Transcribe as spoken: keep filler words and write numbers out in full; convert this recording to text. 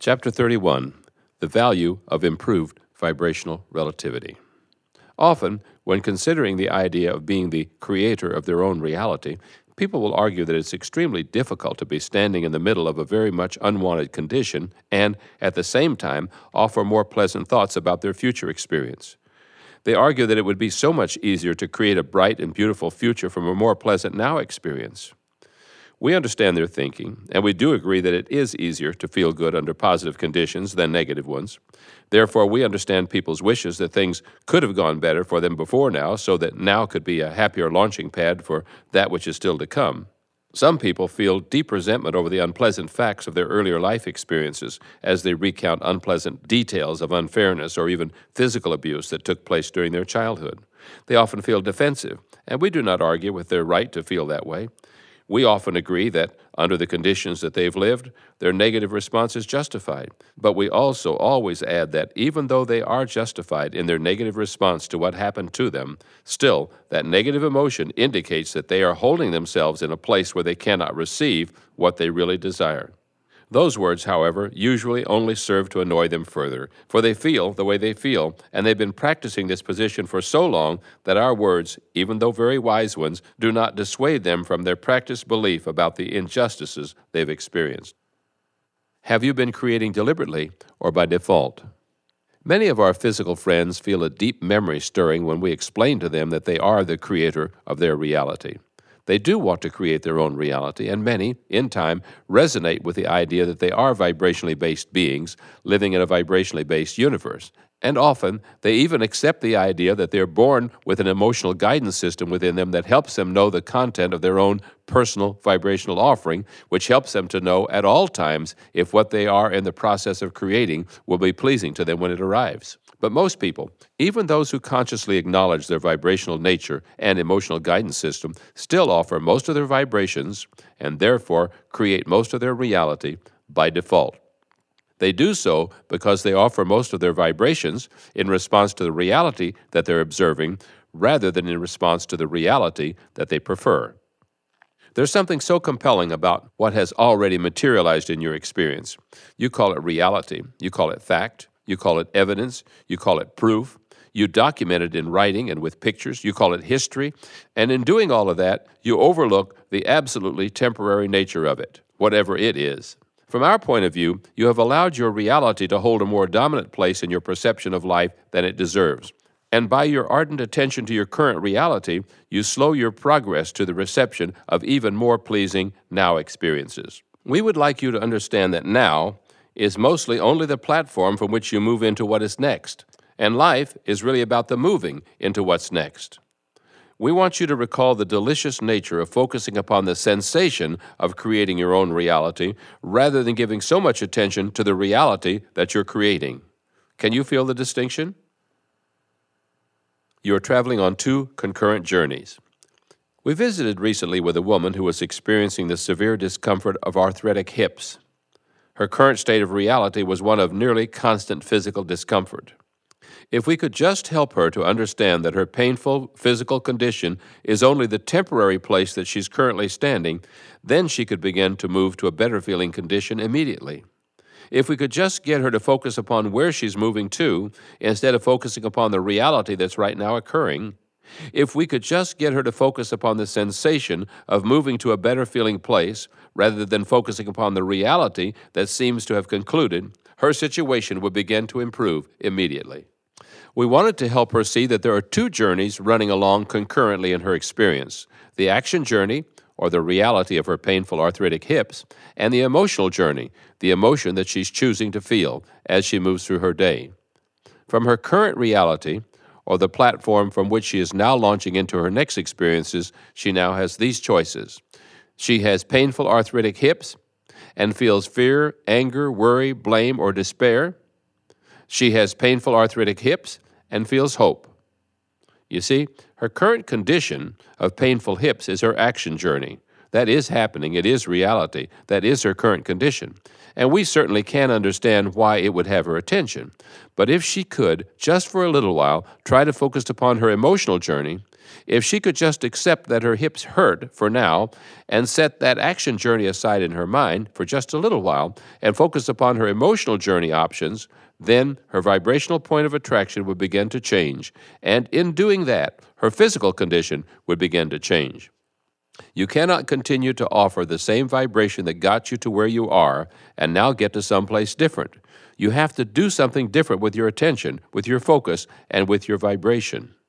Chapter thirty-one, The Value of Improved Vibrational Relativity. Often, when considering the idea of being the creator of their own reality, people will argue that it's extremely difficult to be standing in the middle of a very much unwanted condition and, at the same time, offer more pleasant thoughts about their future experience. They argue that it would be so much easier to create a bright and beautiful future from a more pleasant now experience. We understand their thinking, and we do agree that it is easier to feel good under positive conditions than negative ones. Therefore, we understand people's wishes that things could have gone better for them before now, so that now could be a happier launching pad for that which is still to come. Some people feel deep resentment over the unpleasant facts of their earlier life experiences as they recount unpleasant details of unfairness or even physical abuse that took place during their childhood. They often feel defensive, and we do not argue with their right to feel that way. We often agree that, under the conditions that they've lived, their negative response is justified. But we also always add that even though they are justified in their negative response to what happened to them, still, that negative emotion indicates that they are holding themselves in a place where they cannot receive what they really desire. Those words, however, usually only serve to annoy them further, for they feel the way they feel, and they've been practicing this position for so long that our words, even though very wise ones, do not dissuade them from their practiced belief about the injustices they've experienced. Have you been creating deliberately or by default? Many of our physical friends feel a deep memory stirring when we explain to them that they are the creator of their reality. They do want to create their own reality, and many, in time, resonate with the idea that they are vibrationally based beings living in a vibrationally based universe. And often, they even accept the idea that they are born with an emotional guidance system within them that helps them know the content of their own personal vibrational offering, which helps them to know at all times if what they are in the process of creating will be pleasing to them when it arrives. But most people, even those who consciously acknowledge their vibrational nature and emotional guidance system, still offer most of their vibrations and therefore create most of their reality by default. They do so because they offer most of their vibrations in response to the reality that they're observing rather than in response to the reality that they prefer. There's something so compelling about what has already materialized in your experience. You call it reality, you call it fact, you call it evidence, you call it proof, you document it in writing and with pictures, you call it history, and in doing all of that, you overlook the absolutely temporary nature of it, whatever it is. From our point of view, you have allowed your reality to hold a more dominant place in your perception of life than it deserves. And by your ardent attention to your current reality, you slow your progress to the reception of even more pleasing now experiences. We would like you to understand that now is mostly only the platform from which you move into what is next, and life is really about the moving into what's next. We want you to recall the delicious nature of focusing upon the sensation of creating your own reality rather than giving so much attention to the reality that you're creating. Can you feel the distinction? You are traveling on two concurrent journeys. We visited recently with a woman who was experiencing the severe discomfort of arthritic hips. Her current state of reality was one of nearly constant physical discomfort. If we could just help her to understand that her painful physical condition is only the temporary place that she's currently standing, then she could begin to move to a better feeling condition immediately. If we could just get her to focus upon where she's moving to, instead of focusing upon the reality that's right now occurring, if we could just get her to focus upon the sensation of moving to a better feeling place, rather than focusing upon the reality that seems to have concluded, her situation would begin to improve immediately. We wanted to help her see that there are two journeys running along concurrently in her experience: the action journey, or the reality of her painful arthritic hips, and the emotional journey, the emotion that she's choosing to feel as she moves through her day. From her current reality, or the platform from which she is now launching into her next experiences, she now has these choices. She has painful arthritic hips and feels fear, anger, worry, blame, or despair. She has painful arthritic hips and feels hope. You see, her current condition of painful hips is her action journey. That is happening. It is reality. That is her current condition. And we certainly can understand why it would have her attention. But if she could, just for a little while, try to focus upon her emotional journey, If she could just accept that her hips hurt for now and set that action journey aside in her mind for just a little while and focus upon her emotional journey options, then her vibrational point of attraction would begin to change, and in doing that, her physical condition would begin to change. You cannot continue to offer the same vibration that got you to where you are and now get to someplace different. You have to do something different with your attention, with your focus, and with your vibration.